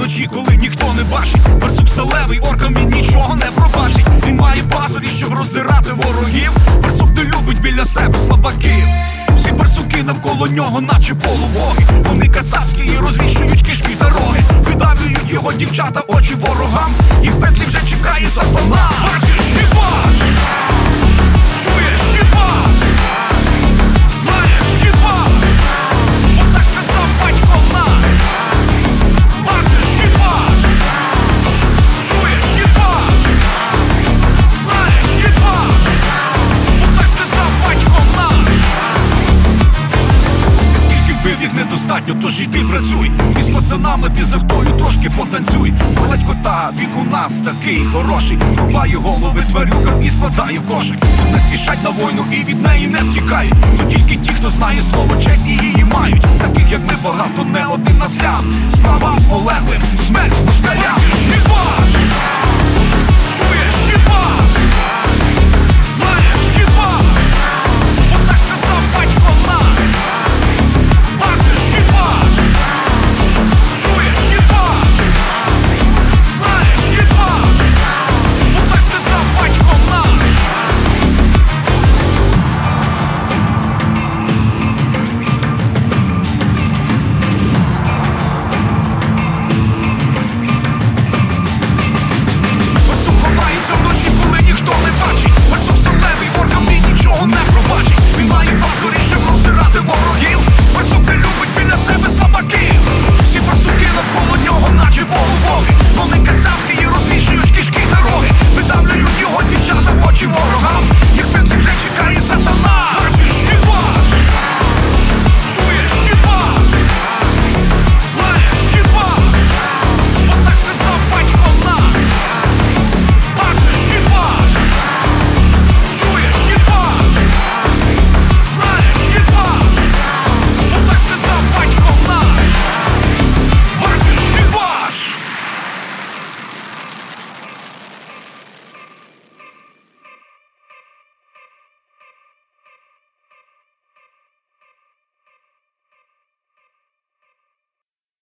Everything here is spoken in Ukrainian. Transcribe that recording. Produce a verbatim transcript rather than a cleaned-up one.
вночі, коли ніхто не бачить. Барсук сталевий, оркам він нічого не пробачить. Він має пазурі, щоб роздирати ворогів. Барсук не любить біля себе слабаків. Всі барсуки навколо нього, наче полубоги. Вони кацапські і розвіщують кишки дороги. Видавлюють його дівчата, очі ворогам. І в петлі вже чекає сатана. Бачиш, їбаш! Чуєш, їбаш! Знаєш, їбаш! Отак сказав батько наш. Бачиш, їбаш! Чуєш, їбаш! Знаєш, їбаш! Отак сказав батько наш. Скільки вбив їх недостатньо, тож і ти працюй. І з пацанами ти за хтою трошки потанцюй. Погладь кота, він у нас такий хороший. Рубає голови тварюкам і складає в кошик. Тут не спішать на війну і від неї не втікають. То тільки ті, хто знає слово честь і її мають. Таких як ми багато, не один на злям. Слава полеглим, смерть москалям. Бачиш, їбаш!